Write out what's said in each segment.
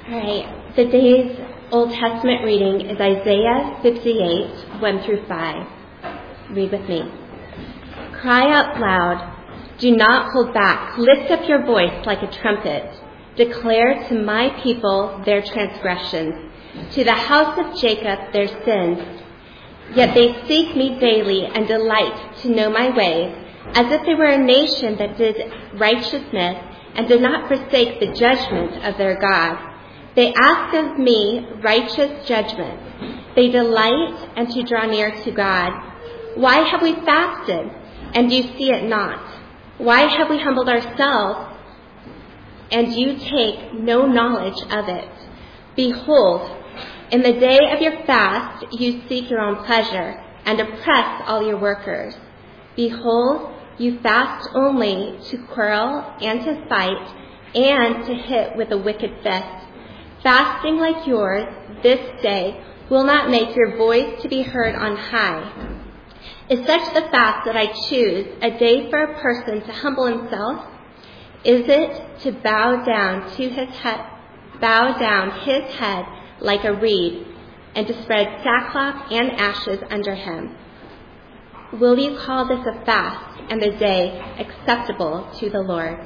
All right, the day's Old Testament reading is Isaiah 58, 1 through 5. Read with me. Cry out loud, do not hold back. Lift up your voice like a trumpet. Declare to my people their transgressions, to the house of Jacob their sins. Yet they seek me daily and delight to know my ways, as if they were a nation that did righteousness and did not forsake the judgment of their God. They ask of me righteous judgment. They delight and to draw near to God. Why have we fasted, and you see it not? Why have we humbled ourselves, and you take no knowledge of it? Behold, in the day of your fast you seek your own pleasure, and oppress all your workers. Behold, you fast only to quarrel and to fight, and to hit with a wicked fist. Fasting like yours this day will not make your voice to be heard on high. Is such the fast that I choose, a day for a person to humble himself? Is it to bow down his head like a reed, and to spread sackcloth and ashes under him? Will you call this a fast and a day acceptable to the Lord?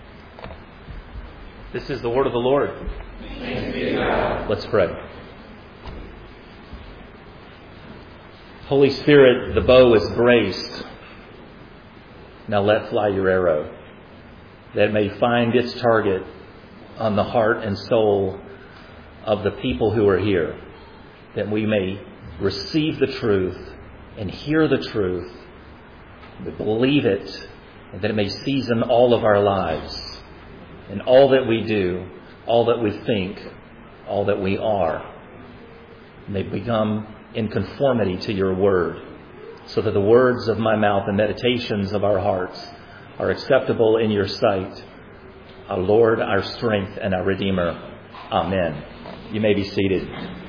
This is the word of the Lord. Thanks be to God. Let's pray. Holy Spirit, the bow is braced. Now let fly your arrow, that it may find its target on the heart and soul of the people who are here, that we may receive the truth and hear the truth, and believe it, and that it may season all of our lives, and all that we do, all that we think, all that we are, may become in conformity to your word, so that the words of my mouth and meditations of our hearts are acceptable in your sight, our Lord, our strength, and our Redeemer. Amen. You may be seated.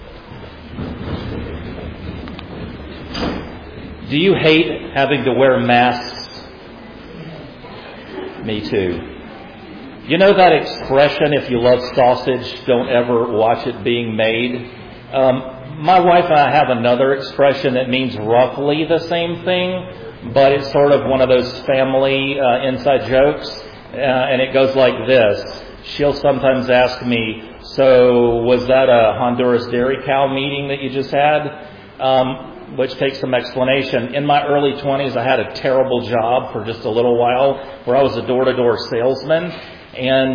Do you hate having to wear masks? Me too. You know that expression, if you love sausage, don't ever watch it being made? My wife and I have another expression that means roughly the same thing, but it's sort of one of those family inside jokes, and it goes like this. She'll sometimes ask me, so was that a Honduras dairy cow meeting that you just had? Which takes some explanation. In my early 20s, I had a terrible job for just a little while where I was a door-to-door salesman, and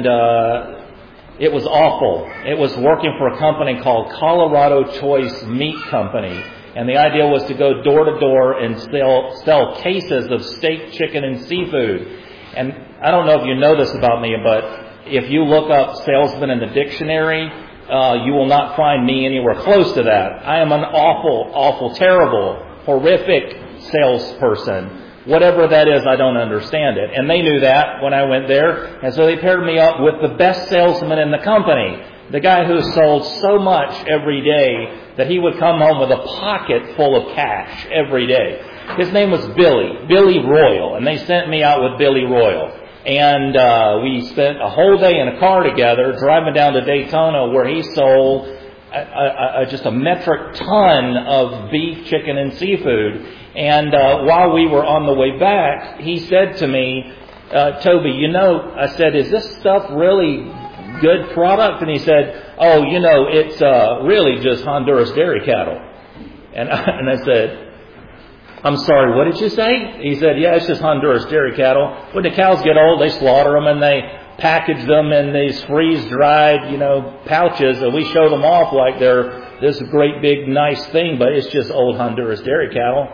it was awful. It was working for a company called Colorado Choice Meat Company, and the idea was to go door to door and sell cases of steak, chicken, and seafood. And I don't know if you know this about me, but if you look up salesman in the dictionary, you will not find me anywhere close to that. I am an awful, terrible, horrific salesperson. Whatever that is, I don't understand it. And they knew that when I went there. And so they paired me up with the best salesman in the company. The guy who sold so much every day that he would come home with a pocket full of cash every day. His name was Billy Royal. And they sent me out with Billy Royal. And we spent a whole day in a car together driving down to Daytona, where he sold just a metric ton of beef, chicken, and seafood. And while we were on the way back, he said to me, Toby, I said, is this stuff really good product? And he said, oh, it's really just Honduras dairy cattle. And I said, I'm sorry, what did you say? He said, yeah, it's just Honduras dairy cattle. When the cows get old, they slaughter them and they package them in these freeze-dried, pouches, and we show them off like they're this great big nice thing, but it's just old Honduras dairy cattle.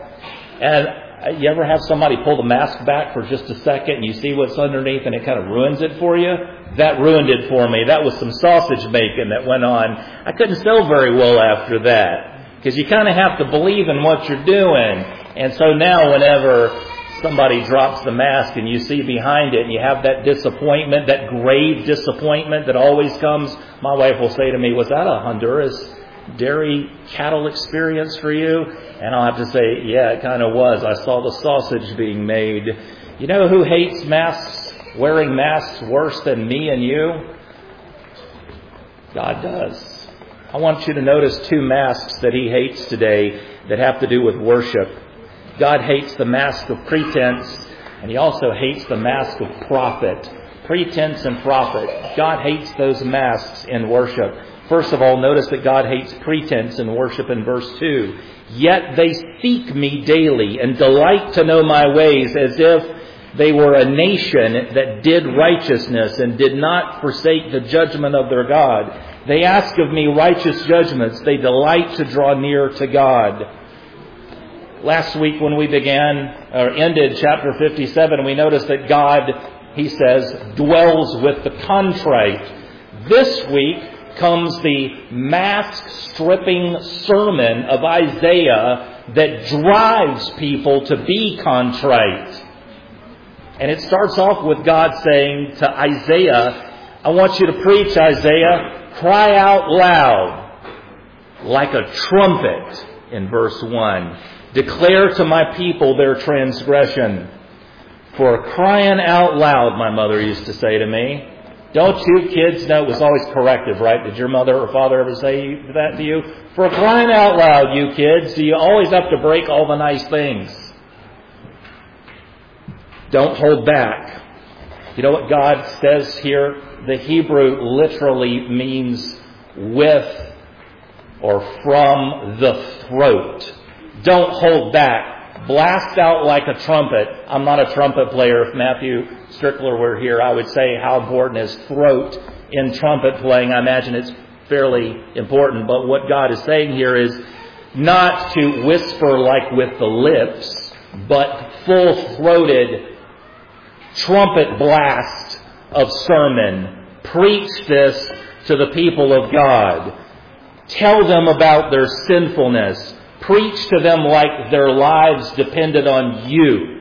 And you ever have somebody pull the mask back for just a second and you see what's underneath and it kind of ruins it for you? That ruined it for me. That was some sausage making that went on. I couldn't sell very well after that, because you kind of have to believe in what you're doing. And so now whenever somebody drops the mask and you see behind it and you have that disappointment, that grave disappointment that always comes, my wife will say to me, was that a Honduras dairy cattle experience for you? And I'll have to say, yeah, it kind of was. I saw the sausage being made. You know who hates masks, wearing masks worse than me and you? God does. I want you to notice two masks that He hates today that have to do with worship. God hates the mask of pretense, and He also hates the mask of profit. Pretense and profit. God hates those masks in worship. First of all, notice that God hates pretense in worship in verse 2. Yet they seek me daily and delight to know my ways, as if they were a nation that did righteousness and did not forsake the judgment of their God. They ask of me righteous judgments. They delight to draw near to God. Last week when we ended chapter 57, we noticed that God, He says, dwells with the contrite. This week comes the mask-stripping sermon of Isaiah that drives people to be contrite. And it starts off with God saying to Isaiah, I want you to preach, Isaiah, cry out loud like a trumpet in verse 1. Declare to my people their transgression. For crying out loud, my mother used to say to me. Don't you kids know? It was always corrective, right? Did your mother or father ever say that to you? For crying out loud, you kids, do you always have to break all the nice things? Don't hold back. You know what God says here? The Hebrew literally means with or from the throat. Don't hold back. Blast out like a trumpet. I'm not a trumpet player. If Matthew Strickler were here, I would say how important is throat in trumpet playing. I imagine it's fairly important. But what God is saying here is not to whisper like with the lips, but full-throated trumpet blast of sermon. Preach this to the people of God. Tell them about their sinfulness. Preach to them like their lives depended on you.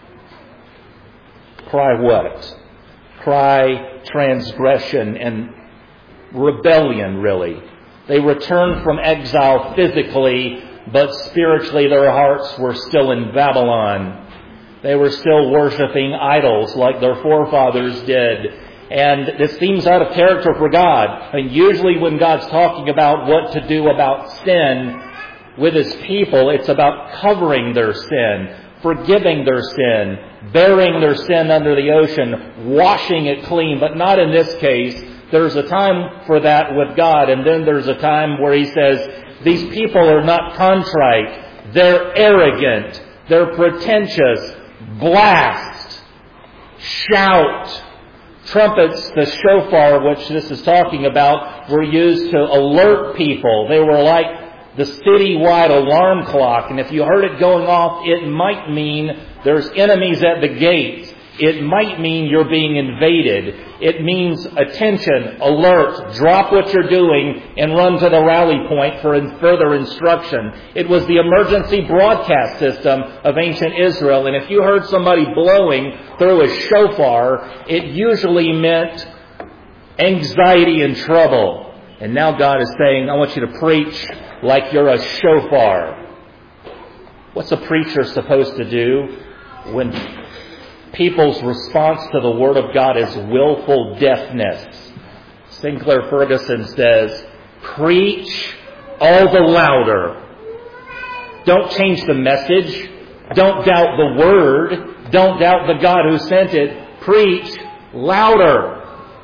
Cry what? Cry transgression and rebellion, really. They returned from exile physically, but spiritually their hearts were still in Babylon. They were still worshiping idols like their forefathers did. And this seems out of character for God. I mean, usually when God's talking about what to do about sin with His people, it's about covering their sin, forgiving their sin, burying their sin under the ocean, washing it clean. But not in this case. There's a time for that with God, and then there's a time where He says, these people are not contrite. They're arrogant. They're pretentious. Blast. Shout. Trumpets, the shofar, which this is talking about, were used to alert people. They were like the city-wide alarm clock. And if you heard it going off, it might mean there's enemies at the gates. It might mean you're being invaded. It means attention, alert, drop what you're doing and run to the rally point for further instruction. It was the emergency broadcast system of ancient Israel. And if you heard somebody blowing through a shofar, it usually meant anxiety and trouble. And now God is saying, I want you to preach like you're a shofar. What's a preacher supposed to do when people's response to the Word of God is willful deafness? Sinclair Ferguson says, preach all the louder. Don't change the message. Don't doubt the Word. Don't doubt the God who sent it. Preach louder.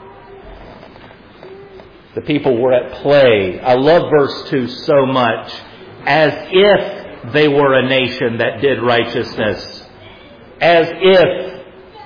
The people were at play. I love verse 2 so much. As if they were a nation that did righteousness. As if.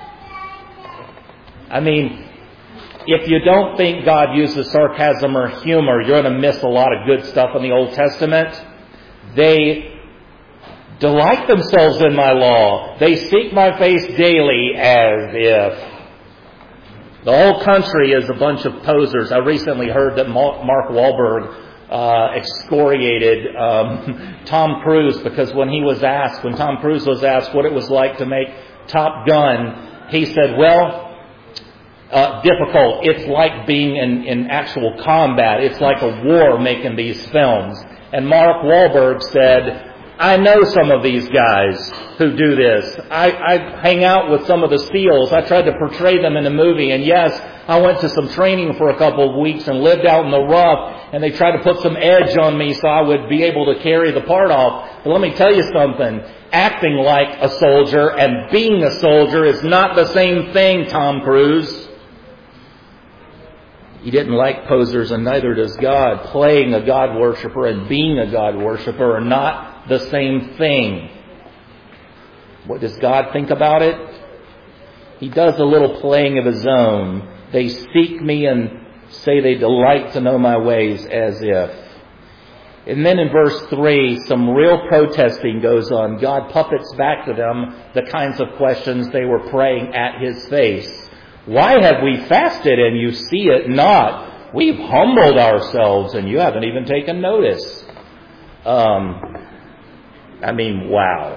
I mean, if you don't think God uses sarcasm or humor, you're going to miss a lot of good stuff in the Old Testament. They delight themselves in my law. They seek my face daily as if. The whole country is a bunch of posers. I recently heard that Mark Wahlberg excoriated Tom Cruise because when Tom Cruise was asked what it was like to make Top Gun, he said, difficult. It's like being in actual combat. It's like a war making these films. And Mark Wahlberg said, I know some of these guys who do this. I hang out with some of the SEALs. I tried to portray them in a movie. And yes, I went to some training for a couple of weeks and lived out in the rough. And they tried to put some edge on me so I would be able to carry the part off. But let me tell you something. Acting like a soldier and being a soldier is not the same thing, Tom Cruise. He didn't like posers, and neither does God. Playing a God worshiper and being a God worshiper are not the same thing. What does God think about it? He does a little playing of His own. They seek me and say they delight to know my ways, as if. And then in verse 3, some real protesting goes on. God puppets back to them the kinds of questions they were praying at His face. Why have we fasted and you see it not? We've humbled ourselves and you haven't even taken notice. Wow.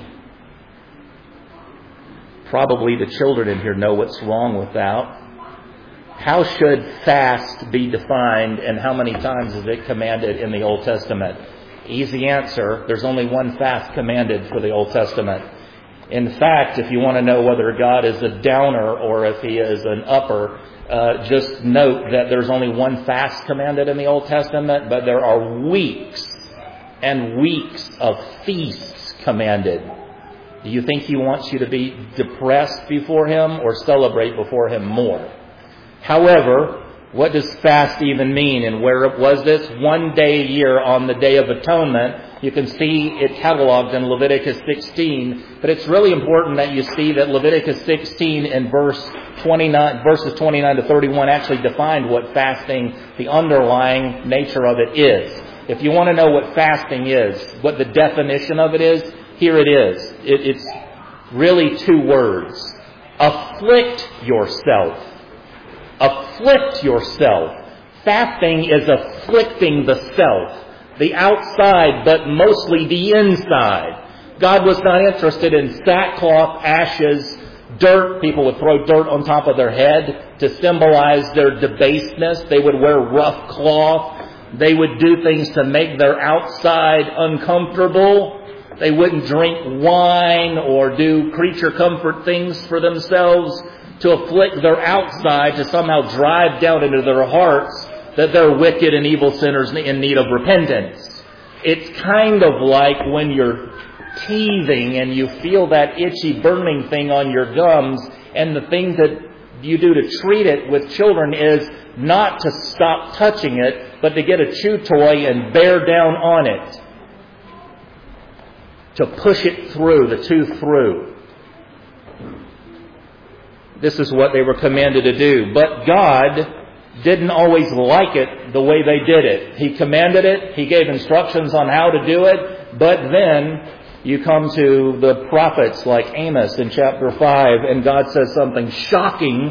Probably the children in here know what's wrong with that. How should fast be defined, and how many times is it commanded in the Old Testament? Easy answer. There's only one fast commanded for the Old Testament. In fact, if you want to know whether God is a downer or if He is an upper, just note that there's only one fast commanded in the Old Testament, but there are weeks and weeks of feasts commanded. Do you think He wants you to be depressed before Him or celebrate before Him more? However, what does fast even mean, and where was this? 1 day a year on the Day of Atonement. You can see it cataloged in Leviticus 16, but it's really important that you see that Leviticus 16 and verses 29 to 31 actually defined what fasting, the underlying nature of it is. If you want to know what fasting is, what the definition of it is, here it is. It's really 2 words. Afflict yourself. Afflict yourself. Fasting is afflicting the self. The outside, but mostly the inside. God was not interested in sackcloth, ashes, dirt. People would throw dirt on top of their head to symbolize their debasedness. They would wear rough cloth. They would do things to make their outside uncomfortable. They wouldn't drink wine or do creature comfort things for themselves to afflict their outside, to somehow drive down into their hearts that they're wicked and evil sinners in need of repentance. It's kind of like when you're teething and you feel that itchy burning thing on your gums, and the thing that you do to treat it with children is not to stop touching it, but to get a chew toy and bear down on it. To push it through, the tooth through. This is what they were commanded to do. But God didn't always like it the way they did it. He commanded it. He gave instructions on how to do it. But then you come to the prophets like Amos in chapter 5, and God says something shocking.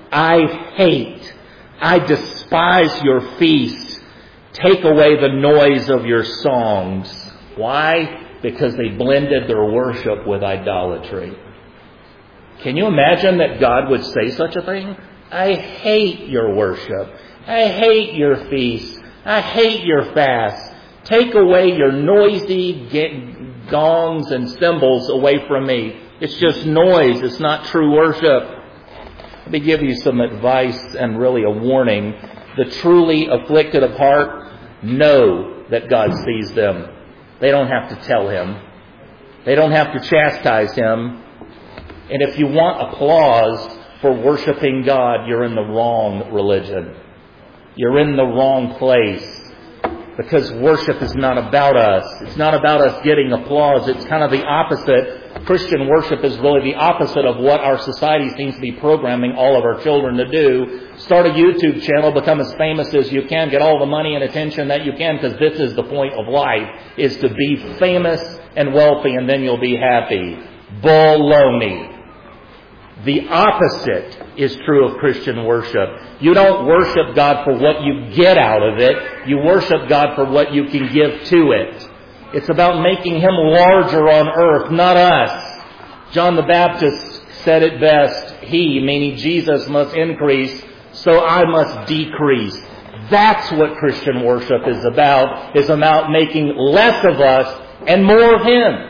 I despise your feast. Take away the noise of your songs. Why? Because they blended their worship with idolatry. Can you imagine that God would say such a thing? I hate your worship. I hate your feast. I hate your fast. Take away your noisy gongs and cymbals away from me. It's just noise. It's not true worship. Let me give you some advice and really a warning. The truly afflicted of heart know that God sees them. They don't have to tell Him. They don't have to chastise Him. And if you want applause for worshiping God, you're in the wrong religion. You're in the wrong place. Because worship is not about us. It's not about us getting applause. It's kind of the opposite. Christian worship is really the opposite of what our society seems to be programming all of our children to do. Start a YouTube channel, become as famous as you can, get all the money and attention that you can, because this is the point of life, is to be famous and wealthy, and then you'll be happy. Baloney. The opposite is true of Christian worship. You don't worship God for what you get out of it. You worship God for what you can give to it. It's about making Him larger on earth, not us. John the Baptist said it best. He, meaning Jesus, must increase, so I must decrease. That's what Christian worship is about making less of us and more of Him.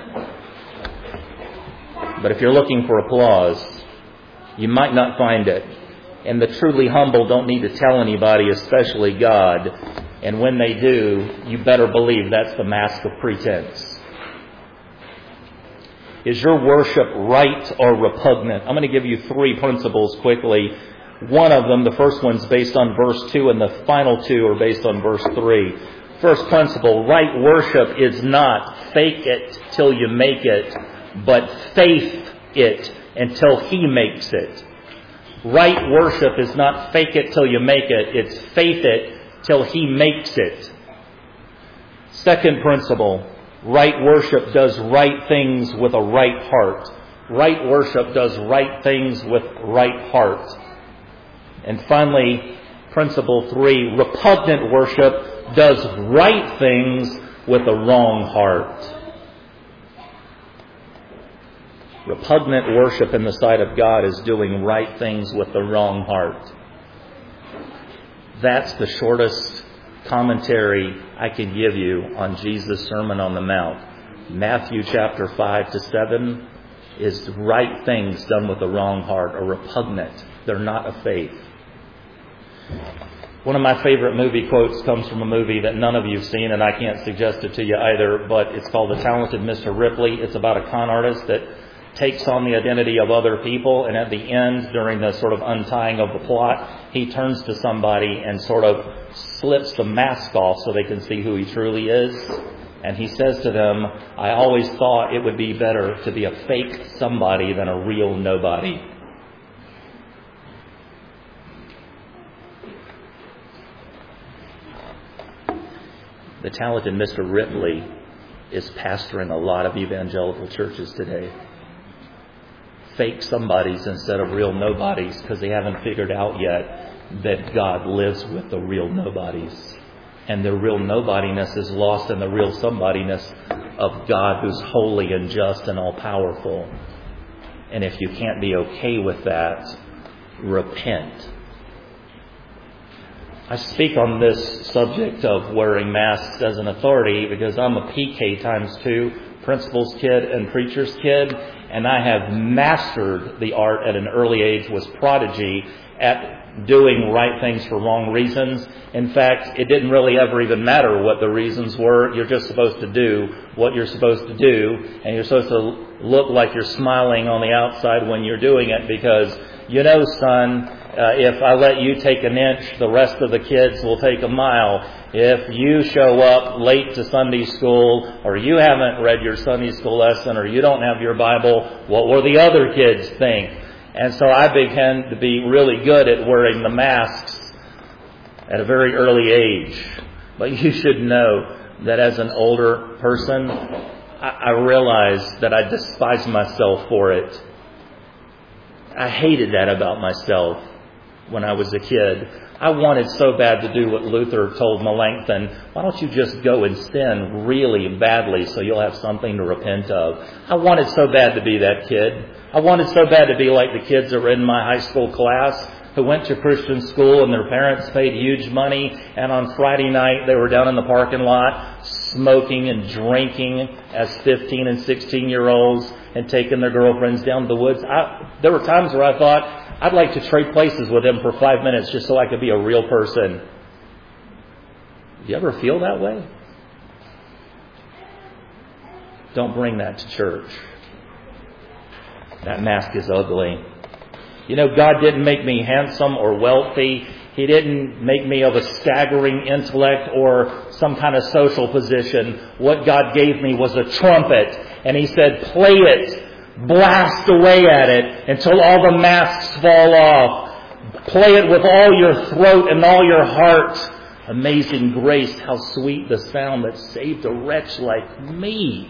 But if you're looking for applause, you might not find it. And the truly humble don't need to tell anybody, especially God. And when they do, you better believe that's the mask of pretense. Is your worship right or repugnant? I'm going to give you 3 principles quickly. One of them, the first one's based on verse 2, and the final 2 are based on verse 3. First principle, right worship is not fake it till you make it, but faith it until He makes it. Right worship is not fake it till you make it, it's faith it till He makes it. Second principle, right worship does right things with a right heart. Right worship does right things with right heart. And finally, principle 3, repugnant worship does right things with a wrong heart. Repugnant worship in the sight of God is doing right things with the wrong heart. That's the shortest commentary I can give you on Jesus' Sermon on the Mount. Matthew chapter 5 to 7 is right things done with the wrong heart or repugnant. They're not of faith. One of my favorite movie quotes comes from a movie that none of you have seen, and I can't suggest it to you either, but it's called The Talented Mr. Ripley. It's about a con artist that takes on the identity of other people, and at the end, during the sort of untying of the plot, he turns to somebody and sort of slips the mask off so they can see who he truly is. And he says to them, I always thought it would be better to be a fake somebody than a real nobody. The talented Mr. Ripley is pastoring a lot of evangelical churches today. Fake somebodies instead of real nobodies, because they haven't figured out yet that God lives with the real nobodies. And the real nobodiness is lost in the real somebodiness of God, who's holy and just and all-powerful. And if you can't be okay with that, repent. I speak on this subject of wearing masks as an authority because I'm a PK times 2, principal's kid and preacher's kid, and I have mastered the art at an early age, was prodigy at doing right things for wrong reasons. In fact, it didn't really ever even matter what the reasons were. You're just supposed to do what you're supposed to do, and you're supposed to look like you're smiling on the outside when you're doing it because, you know, son, if I let you take an inch, the rest of the kids will take a mile. If you show up late to Sunday school, or you haven't read your Sunday school lesson, or you don't have your Bible, what will the other kids think? And so I began to be really good at wearing the masks at a very early age. But you should know that as an older person, I realized that I despise myself for it. I hated that about myself when I was a kid. I wanted so bad to do what Luther told Melanchthon, why don't you just go and sin really badly so you'll have something to repent of? I wanted so bad to be that kid. I wanted so bad to be like the kids that were in my high school class who went to Christian school and their parents paid huge money, and on Friday night they were down in the parking lot smoking and drinking as 15 and 16-year-olds and taking their girlfriends down to the woods. There were times where I thought, I'd like to trade places with them for 5 minutes just so I could be a real person. Do you ever feel that way? Don't bring that to church. That mask is ugly. You know, God didn't make me handsome or wealthy. He didn't make me of a staggering intellect or some kind of social position. What God gave me was a trumpet. And He said, play it. Blast away at it until all the masks fall off. Play it with all your throat and all your heart. Amazing grace, how sweet the sound that saved a wretch like me.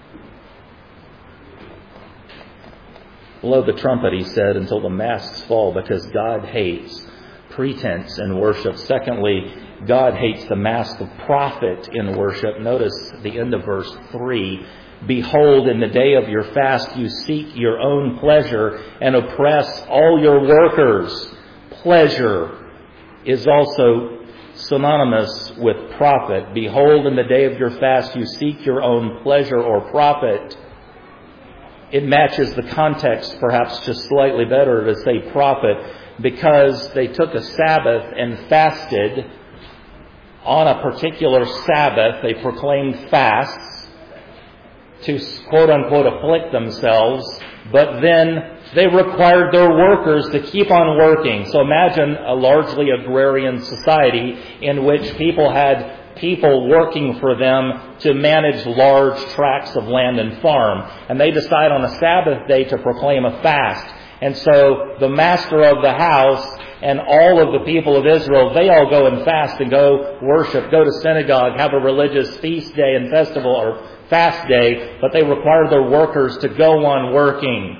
Blow the trumpet, He said, until the masks fall, because God hates pretense in worship. Secondly, God hates the mask of profit in worship. Notice the end of verse 3. Behold, in the day of your fast you seek your own pleasure and oppress all your workers. Pleasure is also synonymous with profit. Behold, in the day of your fast you seek your own pleasure or profit. It matches the context perhaps just slightly better to say profit, because they took a Sabbath and fasted on a particular Sabbath. They proclaimed fasts to quote-unquote afflict themselves, but then they required their workers to keep on working. So imagine a largely agrarian society in which people had people working for them to manage large tracts of land and farm. And they decide on a Sabbath day to proclaim a fast. And so the master of the house and all of the people of Israel, they all go and fast and go worship, go to synagogue, have a religious feast day and festival or fast day, but they require their workers to go on working.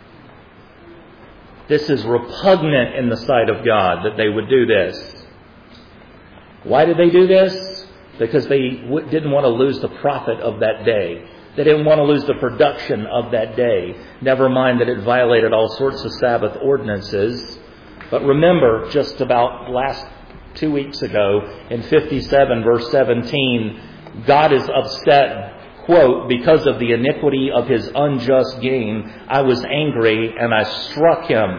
This is repugnant in the sight of God that they would do this. Why did they do this? Because they didn't want to lose the profit of that day. They didn't want to lose the production of that day. Never mind that it violated all sorts of Sabbath ordinances. But remember, just about last 2 weeks ago, in 57 verse 17, God is upset, quote, because of the iniquity of his unjust gain, I was angry and I struck him.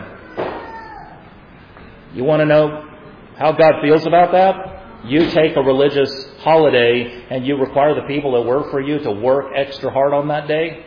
You want to know how God feels about that? You take a religious holiday and you require the people that work for you to work extra hard on that day?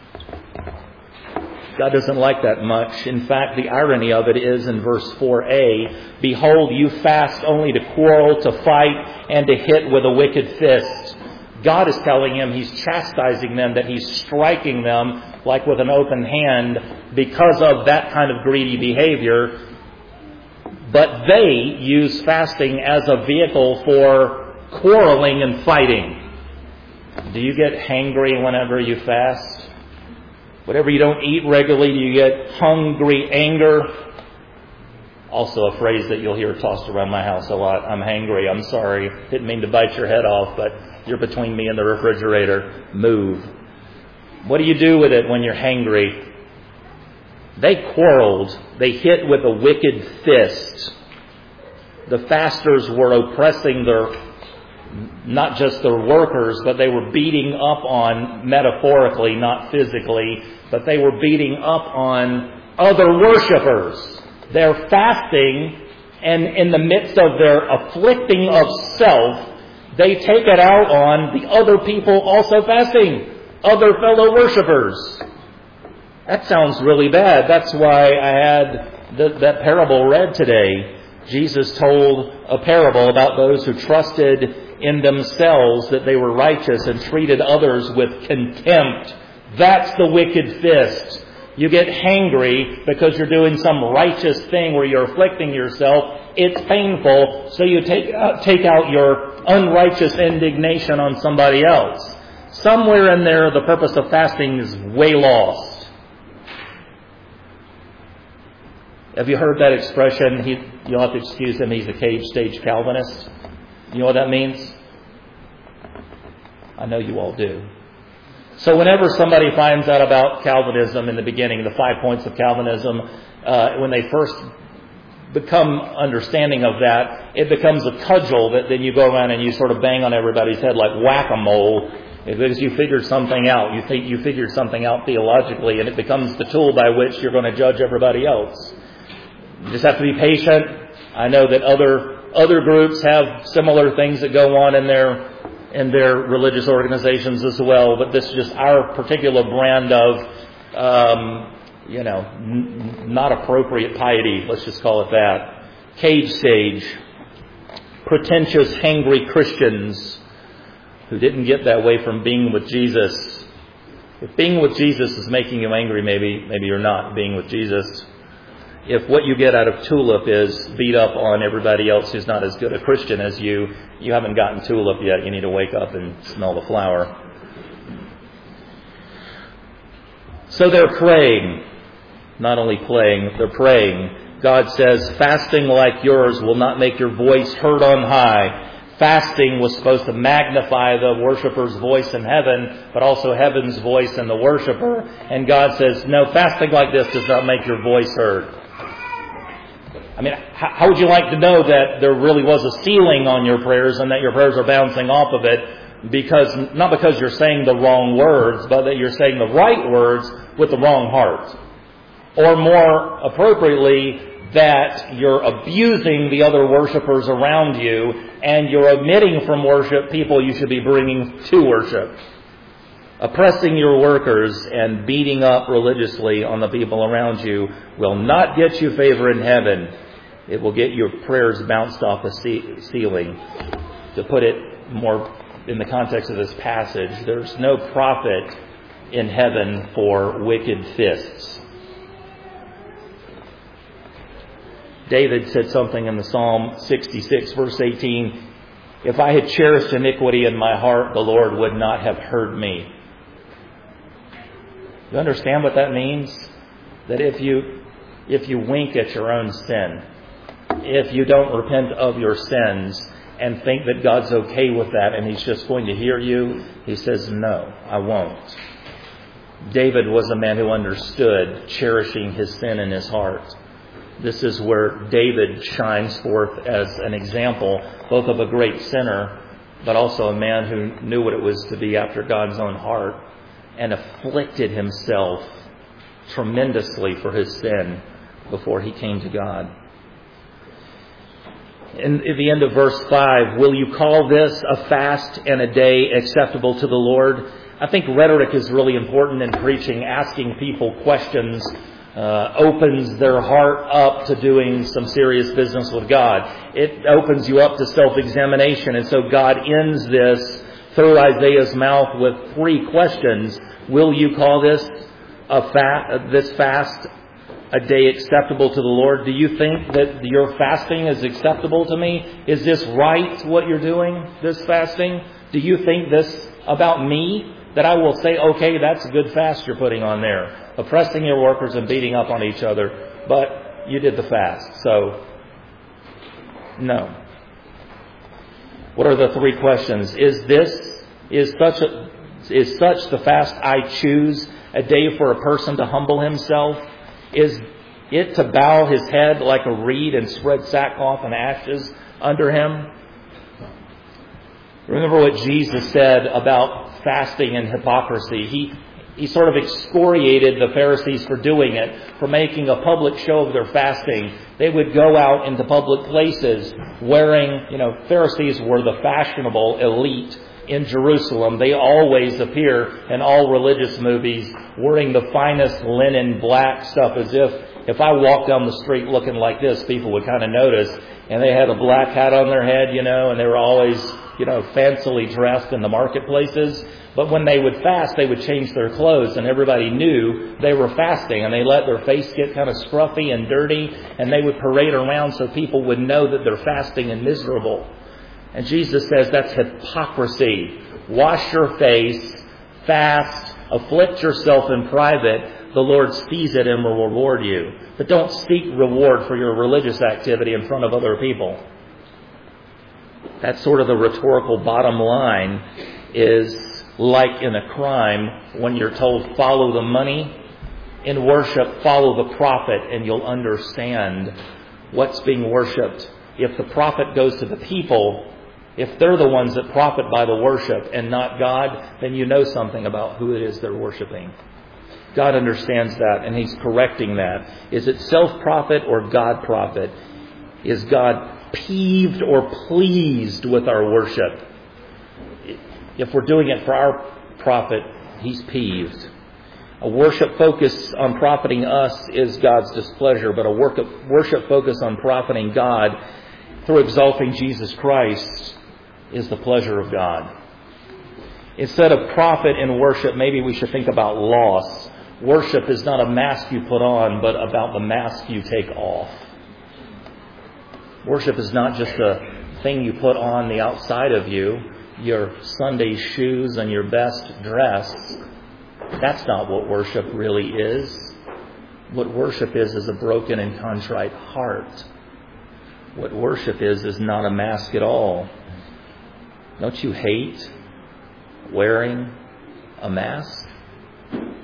God doesn't like that much. In fact, the irony of it is in verse 4a, behold, you fast only to quarrel, to fight, and to hit with a wicked fist. God is telling him, he's chastising them, that he's striking them like with an open hand because of that kind of greedy behavior. But they use fasting as a vehicle for quarreling and fighting. Do you get hangry whenever you fast? Whatever you don't eat regularly, do you get hungry anger? Also a phrase that you'll hear tossed around my house a lot. I'm hangry. I'm sorry. Didn't mean to bite your head off, but you're between me and the refrigerator. Move. What do you do with it when you're hangry? They quarreled. They hit with a wicked fist. The fasters were oppressing not just their workers, but they were beating up on, metaphorically, not physically, but they were beating up on other worshipers. They're fasting, and in the midst of their afflicting of self, they take it out on the other people also fasting, other fellow worshipers. That sounds really bad. That's why I had that parable read today. Jesus told a parable about those who trusted in themselves that they were righteous and treated others with contempt. That's the wicked fist. You get hangry because you're doing some righteous thing where you're afflicting yourself. It's painful, so you take out your unrighteous indignation on somebody else. Somewhere in there, the purpose of fasting is way lost. Have you heard that expression? You'll have to excuse him, he's a cage stage Calvinist. You know what that means? I know you all do. So whenever somebody finds out about Calvinism in the beginning, the 5 points of Calvinism, when they first become understanding of that, it becomes a cudgel that then you go around and you sort of bang on everybody's head like whack-a-mole because you figured something out. You think you figured something out theologically, and it becomes the tool by which you're going to judge everybody else. You just have to be patient. I know that other groups have similar things that go on in their religious organizations as well, but this is just our particular brand of, not appropriate piety. Let's just call it that. Cage stage. Pretentious, hangry Christians who didn't get that way from being with Jesus. If being with Jesus is making you angry, maybe you're not being with Jesus. If what you get out of Tulip is beat up on everybody else who's not as good a Christian as you haven't gotten Tulip yet. You need to wake up and smell the flower. So they're praying. Not only playing, they're praying. God says, fasting like yours will not make your voice heard on high. Fasting was supposed to magnify the worshiper's voice in heaven, but also heaven's voice in the worshiper. And God says, no, fasting like this does not make your voice heard. I mean, how would you like to know that there really was a ceiling on your prayers and that your prayers are bouncing off of it not because you're saying the wrong words, but that you're saying the right words with the wrong heart? Or more appropriately, that you're abusing the other worshipers around you and you're omitting from worship people you should be bringing to worship. Oppressing your workers and beating up religiously on the people around you will not get you favor in heaven. It will get your prayers bounced off the ceiling. To put it more in the context of this passage, there's no profit in heaven for wicked fists. David said something in the Psalm 66, verse 18, "If I had cherished iniquity in my heart, the Lord would not have heard me." You understand what that means? That if you wink at your own sin, if you don't repent of your sins and think that God's okay with that and He's just going to hear you, He says, "No, I won't." David was a man who understood cherishing his sin in his heart. This is where David shines forth as an example, both of a great sinner, but also a man who knew what it was to be after God's own heart and afflicted himself tremendously for his sin before he came to God. And at the end of verse 5, "Will you call this a fast and a day acceptable to the Lord?" I think rhetoric is really important in preaching. Asking people questions opens their heart up to doing some serious business with God. It opens you up to self-examination. And so God ends this through Isaiah's mouth with 3 questions. Will you call this this fast a day acceptable to the Lord? Do you think that your fasting is acceptable to me? Is this right, what you're doing, this fasting? Do you think this about me? That I will say, okay, that's a good fast you're putting on there. Oppressing your workers and beating up on each other. But you did the fast. So, no. What are the 3 questions? Is such the fast I choose a day for a person to humble himself? Is it to bow his head like a reed and spread sackcloth and ashes under him? Remember what Jesus said about fasting and hypocrisy. He sort of excoriated the Pharisees for doing it, for making a public show of their fasting. They would go out into public places wearing, Pharisees were the fashionable elite in Jerusalem. They always appear in all religious movies wearing the finest linen black stuff, as if I walked down the street looking like this, people would kind of notice. And they had a black hat on their head, and they were always, fancily dressed in the marketplaces. But when they would fast, they would change their clothes, and everybody knew they were fasting. And they let their face get kind of scruffy and dirty, and they would parade around so people would know that they're fasting and miserable. And Jesus says that's hypocrisy. Wash your face, fast, afflict yourself in private. The Lord sees it and will reward you. But don't seek reward for your religious activity in front of other people. That's sort of the rhetorical bottom line, is like in a crime when you're told follow the money. In worship, follow the prophet, and you'll understand what's being worshipped. If the prophet goes to the people, if they're the ones that profit by the worship and not God, then you know something about who it is they're worshiping. God understands that, and He's correcting that. Is it self-profit or God-profit? Is God peeved or pleased with our worship? If we're doing it for our profit, He's peeved. A worship focus on profiting us is God's displeasure, but a worship focus on profiting God through exalting Jesus Christ is the pleasure of God. Instead of profit in worship, maybe we should think about loss. Worship is not a mask you put on, but about the mask you take off. Worship is not just a thing you put on the outside of you, your Sunday shoes and your best dress. That's not what worship really is. What worship is a broken and contrite heart. What worship is not a mask at all. Don't you hate wearing a mask?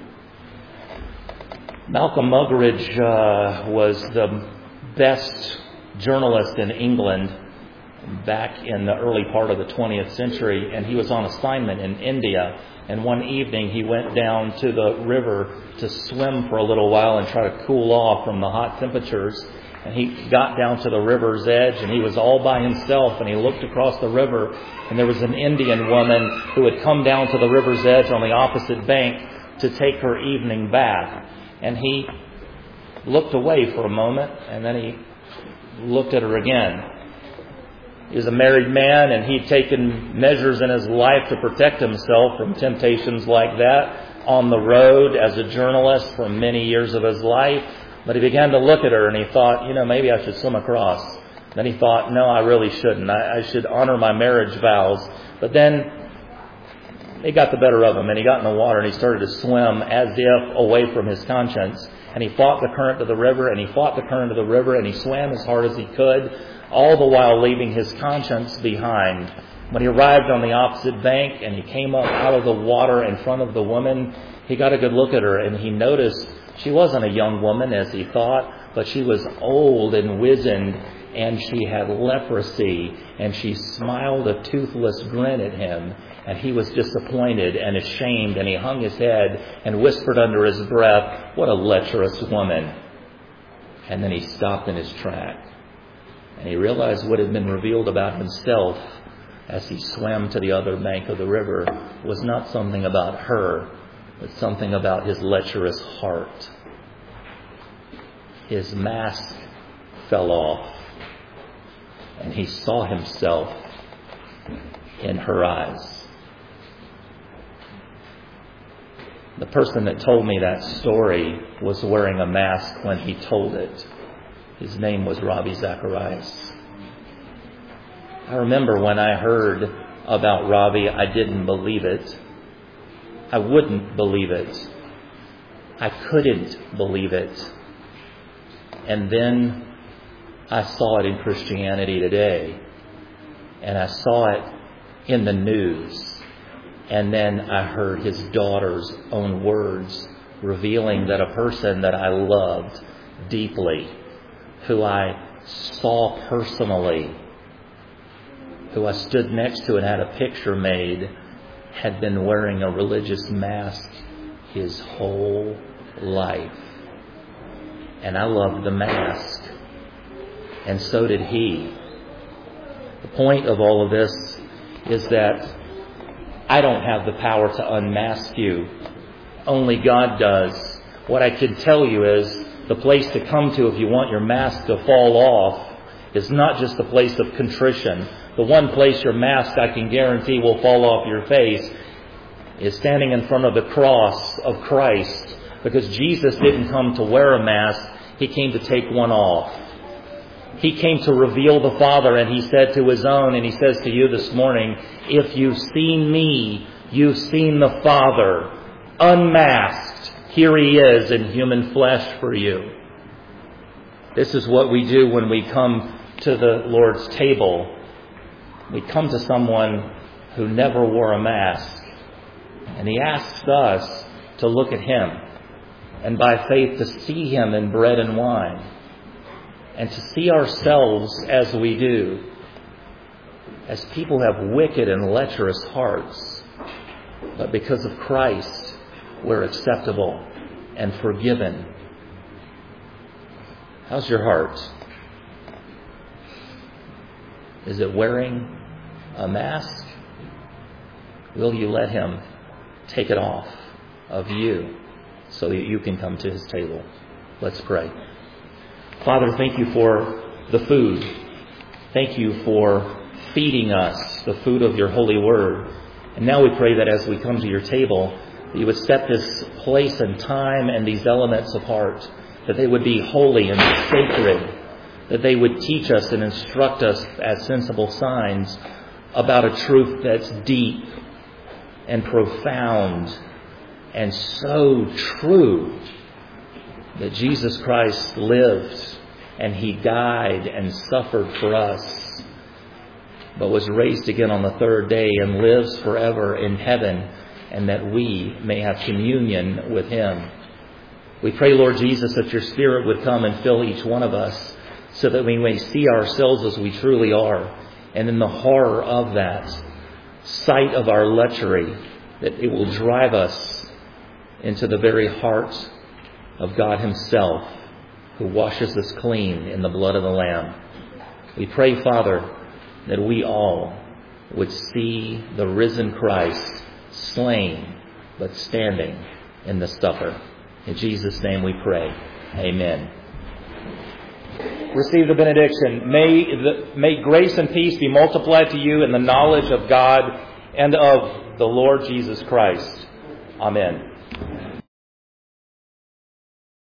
Malcolm Muggeridge was the best journalist in England back in the early part of the 20th century, and he was on assignment in India. And one evening he went down to the river to swim for a little while and try to cool off from the hot temperatures. And he got down to the river's edge, and he was all by himself, and he looked across the river, and there was an Indian woman who had come down to the river's edge on the opposite bank to take her evening bath. And he looked away for a moment, and then he looked at her again. He was a married man, and he'd taken measures in his life to protect himself from temptations like that on the road as a journalist for many years of his life. But he began to look at her, and he thought, maybe I should swim across. Then he thought, no, I really shouldn't. I should honor my marriage vows. But then it got the better of him, and he got in the water, and he started to swim as if away from his conscience. And he fought the current of the river, and he fought the current of the river, and he swam as hard as he could, all the while leaving his conscience behind. When he arrived on the opposite bank, and he came up out of the water in front of the woman, he got a good look at her, and he noticed she wasn't a young woman as he thought, but she was old and wizened, and she had leprosy, and she smiled a toothless grin at him, and he was disappointed and ashamed, and he hung his head and whispered under his breath, "What a lecherous woman." And then he stopped in his track, and he realized what had been revealed about himself as he swam to the other bank of the river was not something about her, but something about his lecherous heart. His mask fell off, and he saw himself in her eyes. The person that told me that story was wearing a mask when he told it. His name was Ravi Zacharias. I remember when I heard about Ravi, I didn't believe it. I wouldn't believe it. I couldn't believe it. And then I saw it in Christianity Today. And I saw it in the news. And then I heard his daughter's own words revealing that a person that I loved deeply, who I saw personally, who I stood next to and had a picture made, had been wearing a religious mask his whole life. And I loved the mask. And so did he. The point of all of this is that I don't have the power to unmask you. Only God does. What I can tell you is the place to come to if you want your mask to fall off is not just the place of contrition. The one place your mask, I can guarantee, will fall off your face is standing in front of the cross of Christ. Because Jesus didn't come to wear a mask. He came to take one off. He came to reveal the Father, and he said to his own, and he says to you this morning, if you've seen me, you've seen the Father. Unmasked, here he is in human flesh for you. This is what we do when we come to the Lord's table. We come to someone who never wore a mask, and he asks us to look at him, and by faith to see him in bread and wine, and to see ourselves as we do, as people have wicked and lecherous hearts, but because of Christ, we're acceptable and forgiven. How's your heart? Is it wearing a mask? Will you let him take it off of you so that you can come to his table? Let's pray. Father, thank you for the food. Thank you for feeding us the food of your holy word. And now we pray that as we come to your table, that you would set this place and time and these elements apart, that they would be holy and sacred, that they would teach us and instruct us as sensible signs about a truth that's deep and profound and so true, that Jesus Christ lived and he died and suffered for us, but was raised again on the third day and lives forever in heaven, and that we may have communion with him. We pray, Lord Jesus, that your Spirit would come and fill each one of us so that we may see ourselves as we truly are. And in the horror of that sight of our lechery, that it will drive us into the very heart of God Himself, who washes us clean in the blood of the Lamb. We pray, Father, that we all would see the risen Christ slain but standing in the supper. In Jesus' name we pray. Amen. Receive the benediction. May grace and peace be multiplied to you in the knowledge of God and of the Lord Jesus Christ. Amen.